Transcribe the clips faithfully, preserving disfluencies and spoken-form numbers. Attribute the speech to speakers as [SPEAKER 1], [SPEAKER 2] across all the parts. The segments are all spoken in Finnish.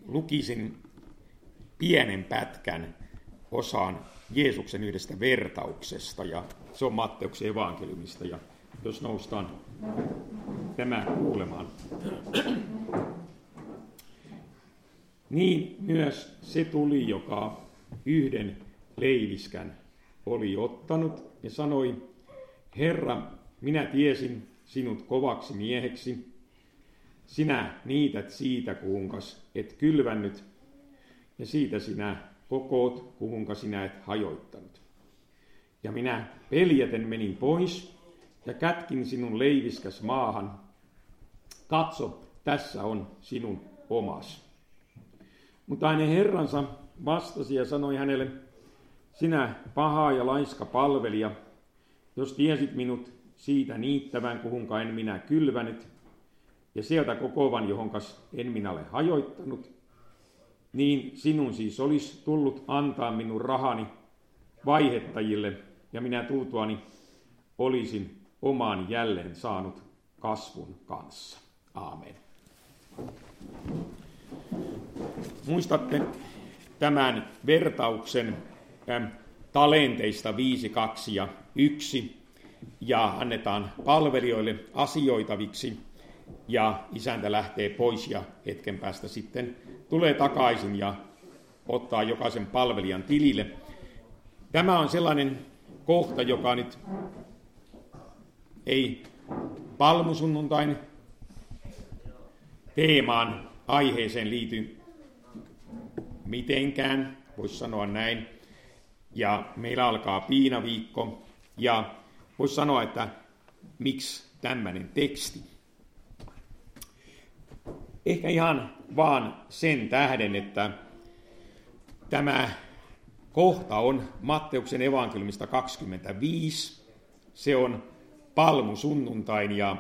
[SPEAKER 1] lukisin pienen pätkän osaan Jeesuksen yhdestä vertauksesta, ja se on Matteuksen evankeliumista, ja jos noustaan tämä kuulemaan. Niin myös se tuli, joka yhden leiviskän oli ottanut, ja sanoi, Herra, minä tiesin sinut kovaksi mieheksi, sinä niität siitä, kuinkas et kylvännyt, ja siitä sinä kokoot, kuinka sinä et hajoittanut. Ja minä peljäten menin pois, ja kätkin sinun leiviskäs maahan. Katso, tässä on sinun omas. Mutta hänen herransa vastasi ja sanoi hänelle, sinä paha ja laiska palvelija, jos tiesit minut siitä niittävän, kuhunka en minä kylvänyt, ja sieltä kokovan, johonkas en minä ole hajoittanut, niin sinun siis olisi tullut antaa minun rahani vaihettajille, ja minä tultuani olisin omaan jälleen saanut kasvun kanssa. Aamen. Muistatte tämän vertauksen talenteista viisi, kaksi ja yksi, ja annetaan palvelijoille asioitaviksi, ja isäntä lähtee pois, ja hetken päästä sitten tulee takaisin ja ottaa jokaisen palvelijan tilille. Tämä on sellainen kohta, joka nyt ei palmusunnuntain teemaan aiheeseen liity mitenkään, voisi sanoa näin. Ja meillä alkaa piinaviikko, ja voisi sanoa, että miksi tämmöinen teksti. Ehkä ihan vaan sen tähden, että tämä kohta on Matteuksen evankeliumista kaksikymmentäviisi. Se on palmusunnuntain ja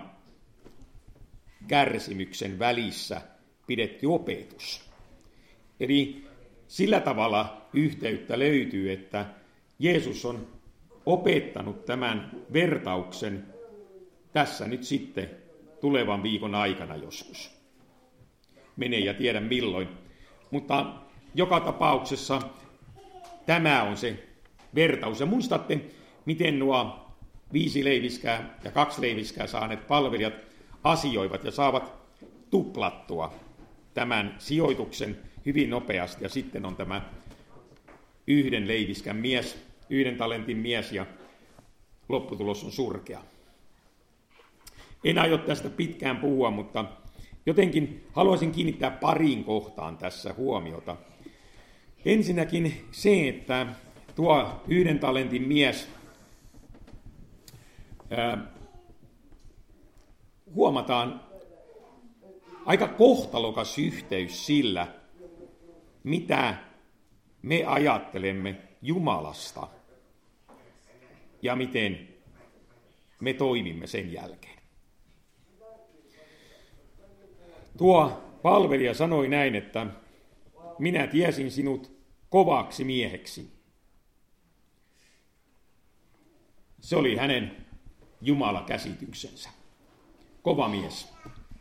[SPEAKER 1] kärsimyksen välissä pidetty opetus. Eli sillä tavalla yhteyttä löytyy, että Jeesus on opettanut tämän vertauksen tässä nyt sitten tulevan viikon aikana joskus. Menee ja tiedä milloin. Mutta joka tapauksessa tämä on se vertaus. Ja muistatte, miten nuo viisi leiviskää ja kaksi leiviskää saaneet palvelijat asioivat ja saavat tuplattua tämän sijoituksen hyvin nopeasti. Ja sitten on tämä yhden leiviskän mies, yhden talentin mies, ja lopputulos on surkea. En aio tästä pitkään puhua, mutta jotenkin haluaisin kiinnittää pariin kohtaan tässä huomiota. Ensinnäkin se, että tuo yhden talentin mies, ää, huomataan aika kohtalokas yhteys sillä, mitä me ajattelemme Jumalasta ja miten me toimimme sen jälkeen. Tuo palvelija sanoi näin, että minä tiesin sinut kovaksi mieheksi. Se oli hänen Jumala-käsityksensä. Kova mies.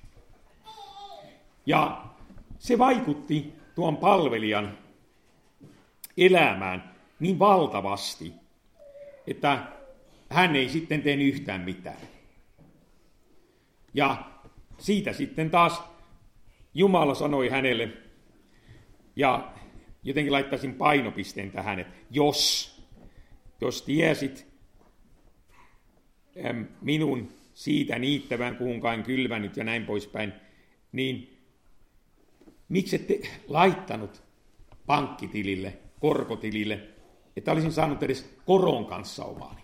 [SPEAKER 1] Ja se vaikutti tuon palvelijan elämään niin valtavasti, että hän ei sitten tehnyt yhtään mitään. Ja siitä sitten taas Jumala sanoi hänelle, ja jotenkin laittaisin painopisteen tähän, että jos, jos tiesit minun siitä niittävän, kuinka en kylvänyt ja näin poispäin, niin miksi ette laittanut pankkitilille, korkotilille, että olisin saanut edes koron kanssa omaani.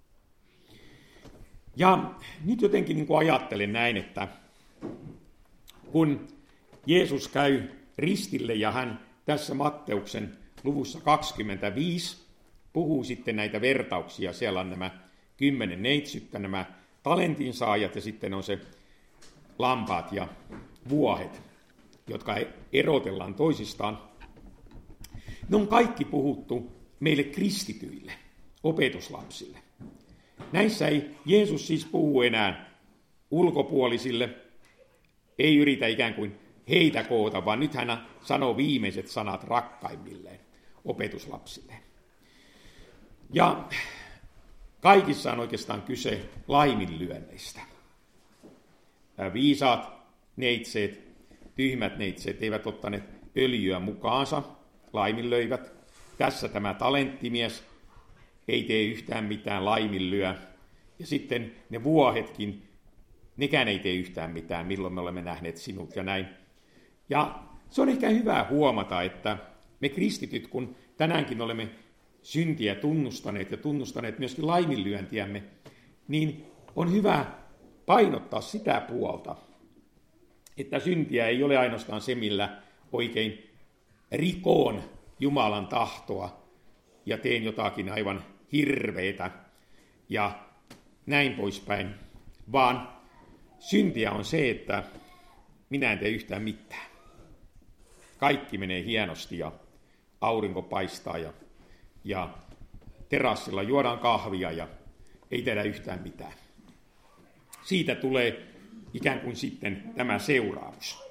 [SPEAKER 1] Ja nyt jotenkin niin kuin ajattelen näin, että kun Jeesus käy ristille ja hän tässä Matteuksen luvussa kaksikymmentäviisi puhuu sitten näitä vertauksia, siellä on nämä kymmenen neitsyttä, nämä talentin saajat ja sitten on se lampaat ja vuohet, jotka erotellaan toisistaan. Ne on kaikki puhuttu meille kristityille, opetuslapsille. Näissä ei Jeesus siis puhu enää ulkopuolisille, ei yritä ikään kuin heitä koota, vaan nyt hän sanoo viimeiset sanat rakkaimmilleen, opetuslapsilleen. Ja kaikissa on oikeastaan kyse laiminlyönneistä. Viisaat neitseet, tyhmät neitseet eivät ottaneet öljyä mukaansa, laiminlöivät. Tässä tämä talenttimies ei tee yhtään mitään, laiminlyö. Ja sitten ne vuohetkin, nekään ei tee yhtään mitään, milloin me olemme nähneet sinut ja näin. Ja se on ehkä hyvä huomata, että me kristityt, kun tänäänkin olemme syntiä tunnustaneet ja tunnustaneet myöskin laiminlyöntiämme, niin on hyvä painottaa sitä puolta, että syntiä ei ole ainoastaan se, millä oikein rikoon Jumalan tahtoa ja teen jotakin aivan hirveitä ja näin poispäin, vaan syntiä on se, että minä en tee yhtään mitään. Kaikki menee hienosti ja aurinko paistaa ja, ja terassilla juodaan kahvia ja ei tehdä yhtään mitään. Siitä tulee ikään kuin sitten tämä seuraamus.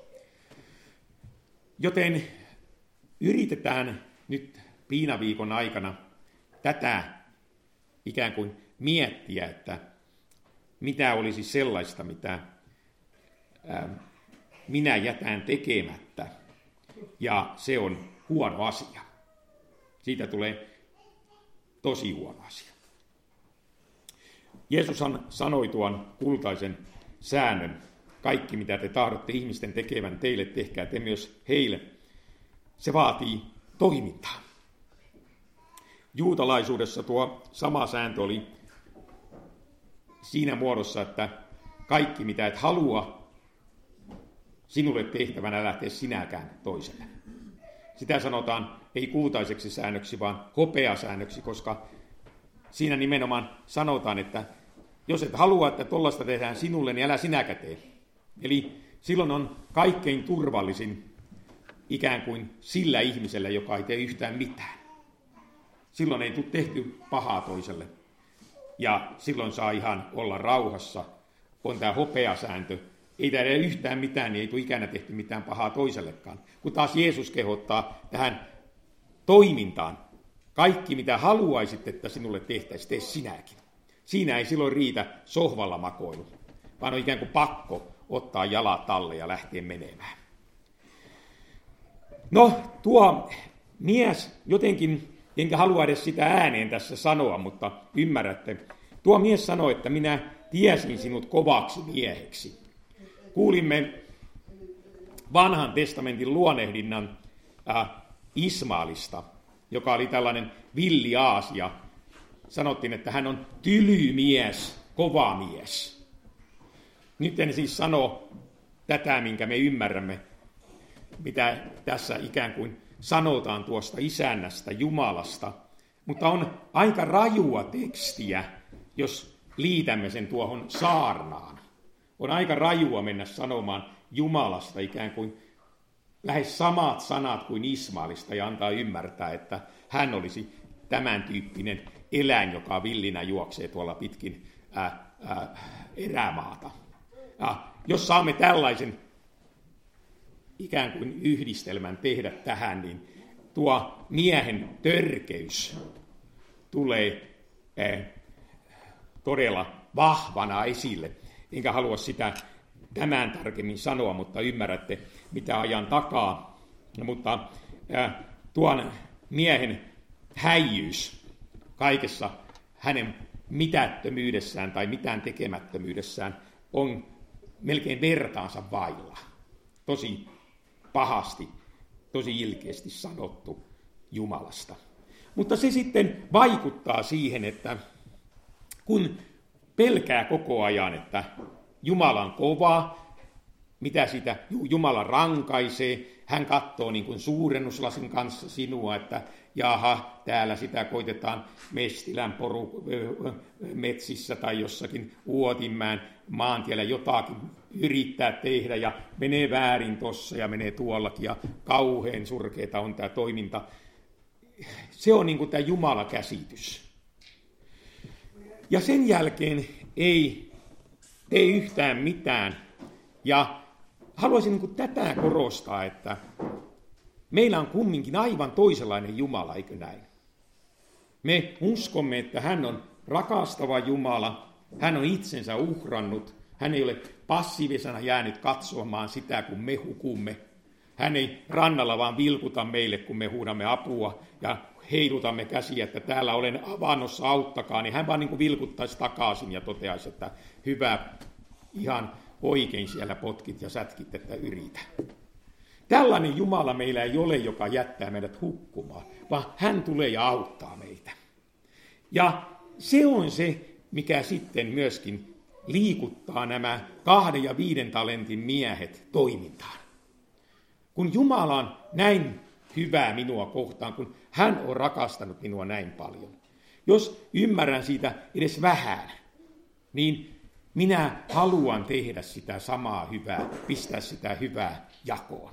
[SPEAKER 1] Joten yritetään nyt piinaviikon aikana tätä ikään kuin miettiä, että mitä olisi sellaista, mitä ää, minä jätän tekemättä, ja se on huono asia. Siitä tulee tosi huono asia. Jeesushan sanoi tuon kultaisen säännön, kaikki mitä te tahdotte ihmisten tekevän teille, tehkää te myös heille. Se vaatii toimintaa. Juutalaisuudessa tuo sama sääntö oli siinä muodossa, että kaikki mitä et halua, sinulle tehtävänä lähteä sinäkään toiselle. Sitä sanotaan ei kultaiseksi säännöksi, vaan hopeasäännöksi, koska siinä nimenomaan sanotaan, että jos et halua, että tollaista tehdään sinulle, niin älä sinäkään tee. Eli silloin on kaikkein turvallisin ikään kuin sillä ihmisellä, joka ei tee yhtään mitään. Silloin ei tule tehty pahaa toiselle. Ja silloin saa ihan olla rauhassa. On tämä hopeasääntö. Ei tehdä yhtään mitään, niin ei tule ikänä tehty mitään pahaa toisellekaan. Kun taas Jeesus kehottaa tähän toimintaan. Kaikki, mitä haluaisit, että sinulle tehtäisiin, tee sinäkin. Siinä ei silloin riitä sohvalla makoilu, vaan on ikään kuin pakko ottaa jalat alle ja lähteä menemään. No, tuo mies jotenkin, enkä halua edes sitä ääneen tässä sanoa, mutta ymmärrätte. Tuo mies sanoi, että minä tiesin sinut kovaksi mieheksi. Kuulimme vanhan testamentin luonehdinnan äh, Ismaalista, joka oli tällainen villi Aasia. Sanottiin, että hän on tylymies, kova mies. Nyt en siis sano tätä, minkä me ymmärrämme, mitä tässä ikään kuin sanotaan tuosta isännästä, Jumalasta, mutta on aika rajua tekstiä, jos liitämme sen tuohon saarnaan. On aika rajua mennä sanomaan Jumalasta ikään kuin lähes samat sanat kuin Ismaalista ja antaa ymmärtää, että hän olisi tämän tyyppinen eläin, joka villinä juoksee tuolla pitkin ää, ää, erämaata. Ja jos saamme tällaisen ikään kuin yhdistelmän tehdä tähän, niin tuo miehen törkeys tulee ää, todella vahvana esille. Enkä halua sitä tämän tarkemmin sanoa, mutta ymmärrätte, mitä ajan takaa. No, mutta ää, tuon miehen häijyys kaikessa hänen mitättömyydessään tai mitään tekemättömyydessään on melkein vertaansa vailla. Tosi pahasti, tosi ilkeästi sanottu Jumalasta. Mutta se sitten vaikuttaa siihen, että kun pelkää koko ajan, että Jumala on kova, mitä sitä Jumala rankaisee, hän katsoo niin kuin suurennuslasin kanssa sinua, että jaha, täällä sitä koitetaan Mestilän poru metsissä tai jossakin Uotinmäen maantiellä jotakin yrittää tehdä ja menee väärin tossa ja menee tuollakin ja kauhean surkeeta on tämä toiminta. Se on niin kuin tämä Jumala-käsitys. Ja sen jälkeen ei tee yhtään mitään ja haluaisin niin kuin tätä korostaa, että meillä on kumminkin aivan toisenlainen Jumala, eikö näin? Me uskomme, että hän on rakastava Jumala, hän on itsensä uhrannut, hän ei ole passiivisena jäänyt katsomaan sitä, kun me hukumme. Hän ei rannalla vaan vilkuta meille, kun me huudamme apua ja heilutamme käsiä, että täällä olen avannossa, auttakaa, niin hän vaan niin kuin vilkuttaisi takaisin ja toteaisi, että hyvä, ihan oikein siellä potkit ja sätkit, että yritä. Tällainen Jumala meillä ei ole, joka jättää meidät hukkumaan, vaan hän tulee ja auttaa meitä. Ja se on se, mikä sitten myöskin liikuttaa nämä kahden ja viiden talentin miehet toimintaan. Kun Jumala on näin hyvää minua kohtaan, kun hän on rakastanut minua näin paljon. Jos ymmärrän siitä edes vähän, niin minä haluan tehdä sitä samaa hyvää, pistää sitä hyvää jakoon.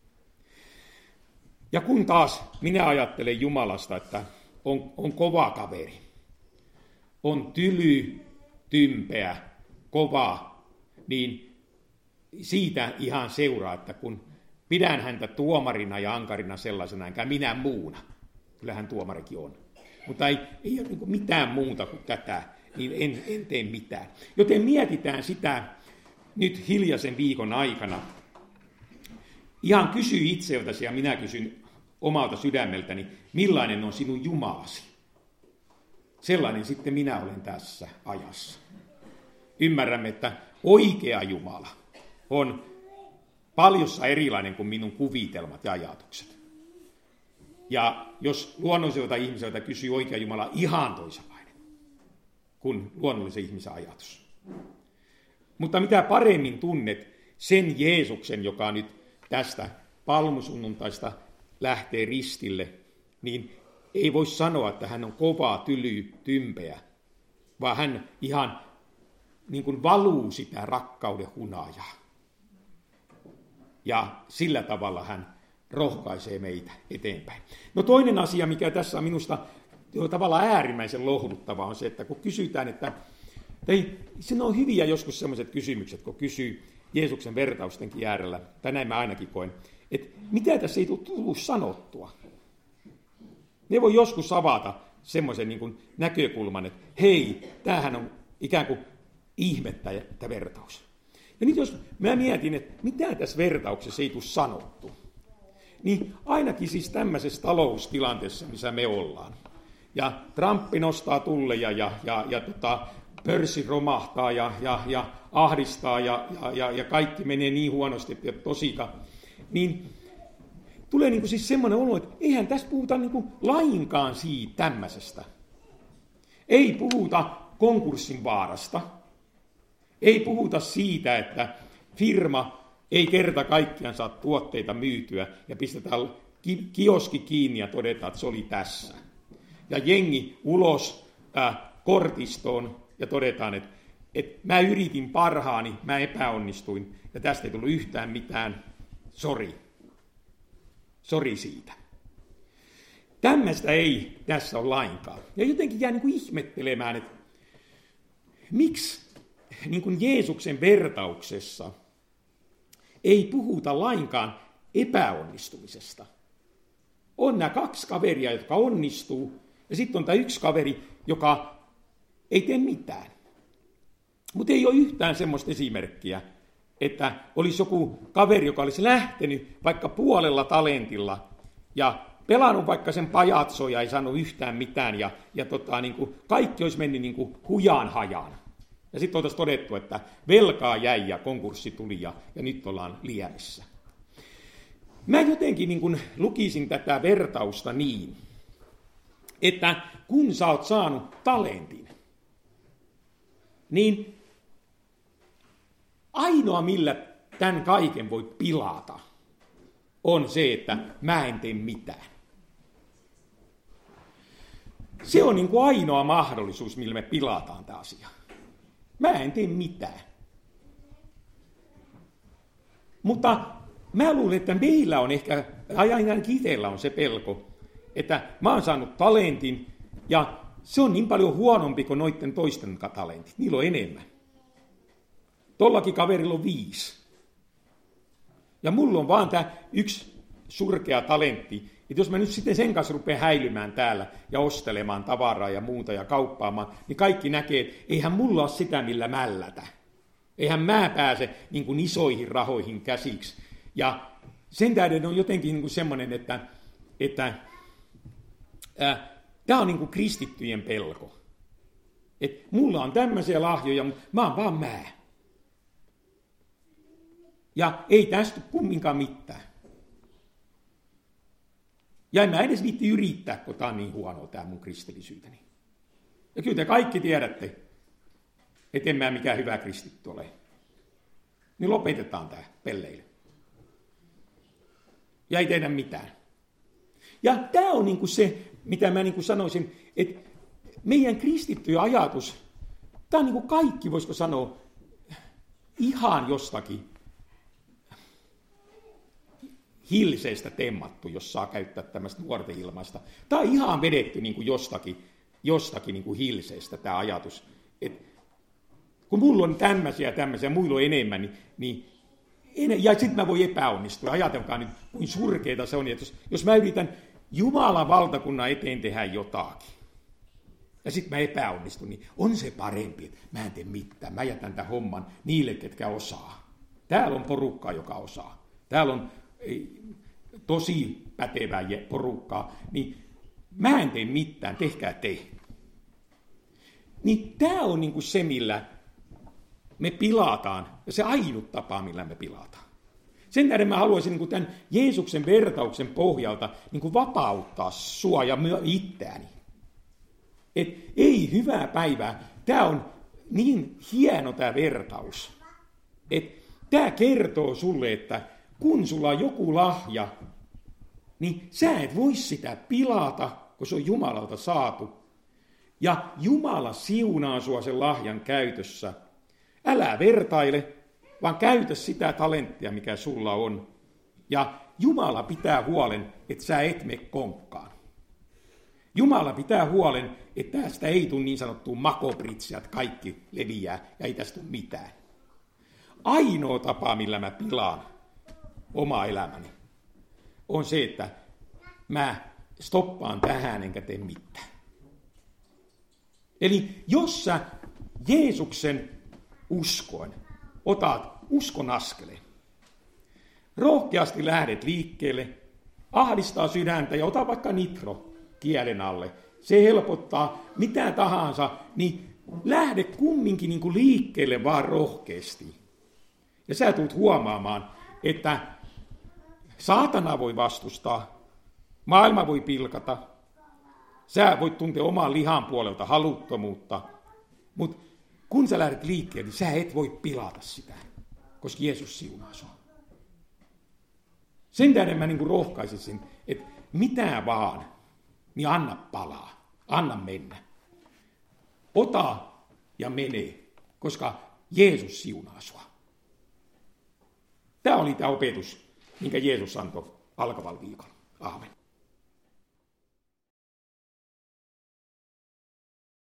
[SPEAKER 1] Ja kun taas minä ajattelen Jumalasta, että on, on kova kaveri, on tyly, tympeä, kova, niin siitä ihan seuraa, että kun pidän häntä tuomarina ja ankarina sellaisena, enkä minä muuna, kyllähän tuomarikin on, mutta ei, ei ole niin mitään muuta kuin tätä, niin en, en tee mitään. Joten mietitään sitä nyt hiljaisen viikon aikana. Ihan kysy itseltäsi ja minä kysyn omalta sydämeltäni, millainen on sinun Jumalasi? Sellainen sitten minä olen tässä ajassa. Ymmärrämme, että oikea Jumala on paljossa erilainen kuin minun kuvitelmat ja ajatukset. Ja jos luonnolliselta ihmiseltä kysyy oikea Jumala, ihan toisenlainen kuin luonnollisen ihmisen ajatus. Mutta mitä paremmin tunnet sen Jeesuksen, joka nyt tästä palmusunnuntaista lähtee ristille, niin ei voi sanoa, että hän on kova, tyly, tympeä, vaan hän ihan niin kuin valuu sitä rakkauden hunajaa. Ja sillä tavalla hän rohkaisee meitä eteenpäin. No toinen asia, mikä tässä on minusta tavallaan äärimmäisen lohduttava, on se, että kun kysytään, että ei, siinä on hyviä joskus sellaiset kysymykset, kun kysyy Jeesuksen vertaustenkin äärellä, tai näin mä ainakin koen, että mitä tässä ei tullut sanottua. Ne voi joskus avata semmoisen niin kuin näkökulman, että hei, tämähän on ikään kuin ihmettä tämä vertaus. Ja nyt jos mä mietin, että mitä tässä vertauksessa ei tule sanottu, niin ainakin siis tämmöisessä taloustilanteessa, missä me ollaan. Ja Trump nostaa tulleja ja, ja, ja tota, pörssi romahtaa ja, ja, ja ahdistaa ja, ja, ja kaikki menee niin huonosti, että tosika, niin tulee niin kuin siis semmoinen olo, että eihän tässä puhuta niin kuin lainkaan siitä tämmöisestä. Ei puhuta konkurssin vaarasta. Ei puhuta siitä, että firma ei kerta kaikkiaan saa tuotteita myytyä ja pistetään kioski kiinni ja todetaan, että se oli tässä. Ja jengi ulos äh, kortistoon ja todetaan, että, että mä yritin parhaani, mä epäonnistuin ja tästä ei tullut yhtään mitään, sori. Sori siitä. Tämmöistä ei tässä ole lainkaan. Ja jotenkin jää niin kuin ihmettelemään, että miksi niin kuin Jeesuksen vertauksessa ei puhuta lainkaan epäonnistumisesta. On nämä kaksi kaveria, jotka onnistuu, ja sitten on tämä yksi kaveri, joka ei tee mitään. Mutta ei ole yhtään semmoista esimerkkiä, että olisi joku kaveri, joka olisi lähtenyt vaikka puolella talentilla ja pelannut vaikka sen pajatsoja ja ei saanut yhtään mitään ja, ja tota, niin kuin, kaikki olisi mennyt niin kuin hujaan hajaan. Ja sitten oltaisiin todettu, että velkaa jäi ja konkurssi tuli ja, ja nyt ollaan liänissä. Mä jotenkin niin kuin lukisin tätä vertausta niin, että kun sä oot saanut talentin, niin ainoa, millä tämän kaiken voi pilata, on se, että mä en tee mitään. Se on niin kuin ainoa mahdollisuus, millä me pilataan tämä asia. Mä en tee mitään. Mutta mä luulen, että meillä on ehkä, ainakin itsellä on se pelko, että mä oon saanut talentin ja se on niin paljon huonompi kuin noiden toisten talentit. Niillä on enemmän. Tollakin kaverilla on viisi. Ja mulla on vaan tämä yksi surkea talentti, että jos mä nyt sitten sen kanssa rupean häilymään täällä ja ostelemaan tavaraa ja muuta ja kauppaamaan, niin kaikki näkee, että eihän mulla ole sitä, millä mällätä. Eihän mä pääse niin kuin isoihin rahoihin käsiksi. Ja sen tähden on jotenkin niin kuin semmoinen, että, että äh, tämä on niin kuin kristittyjen pelko. Että mulla on tämmöisiä lahjoja, mutta mä oon vaan mä. Ja ei tästä kumminkaan mitään. Ja en mä edes viitti yrittää, kun tää on niin huonoa tää mun kristillisyyteni. Ja kyllä te kaikki tiedätte, että en mä mikään hyvä kristitty ole. Niin lopetetaan tää pelleily. Ja ei tehdä mitään. Ja tää on niinku se, mitä mä niinku sanoisin, että meidän kristittyjen ajatus, tää on niinku kaikki, voisiko sanoa, ihan jostakin hilseistä temmattu, jos saa käyttää tämmöistä nuorten ilmaista. Tämä on ihan vedetty niin kuin jostakin, jostakin niin kuin hilseistä tämä ajatus. Et kun mulla on tämmöisiä ja tämmöisiä, muilla on enemmän, niin, niin en, ja sitten mä voin epäonnistua. Ajatelkaa nyt, kuin surkeita se on. Että jos, jos mä yritän Jumalan valtakunnan eteen tehdä jotakin, ja sitten mä epäonnistun, niin on se parempi, että mä en tee mitään. Mä jätän tämän homman niille, ketkä osaa. Täällä on porukkaa, joka osaa. Täällä on tosi pätevää porukkaa, niin mä en tee mitään, tehkää te. Niin tämä on niinku se, millä me pilataan, ja se ainut tapa, millä me pilataan. Sen tähden mä haluaisin niinku tämän Jeesuksen vertauksen pohjalta niinku vapauttaa sua ja itseäni. Et ei hyvää päivää, tämä on niin hieno tämä vertaus, että tämä kertoo sulle, että kun sulla on joku lahja, niin sä et voi sitä pilata, kun se on Jumalalta saatu. Ja Jumala siunaa sua sen lahjan käytössä. Älä vertaile, vaan käytä sitä talenttia, mikä sulla on. Ja Jumala pitää huolen, että sä et mene konkkaan. Jumala pitää huolen, että tästä ei tule niin sanottua makopritsiä, että kaikki leviää ja ei tästä tule mitään. Ainoa tapa, millä mä pilaan oma elämäni, on se, että mä stoppaan tähän enkä tee mitään. Eli jos sä Jeesuksen uskoen otat uskon askeleen, rohkeasti lähdet liikkeelle, ahdistaa sydäntä ja ota vaikka nitro kielen alle, se helpottaa mitä tahansa, niin lähde kumminkin niin kuin liikkeelle vaan rohkeasti. Ja sä tulet huomaamaan, että saatana voi vastustaa, maailma voi pilkata, sä voit tuntea oman lihan puolelta haluttomuutta, mutta kun sä lähdet liikkeelle, niin sä et voi pilata sitä, koska Jeesus siunaa sua. Sen tähden mä niin kuin rohkaisisin, että mitä vaan, niin anna palaa, anna mennä. Ota ja mene, koska Jeesus siunaa sua. Tämä oli tämä opetus, minkä Jeesus antoi alkavalla viikolla. Aamen.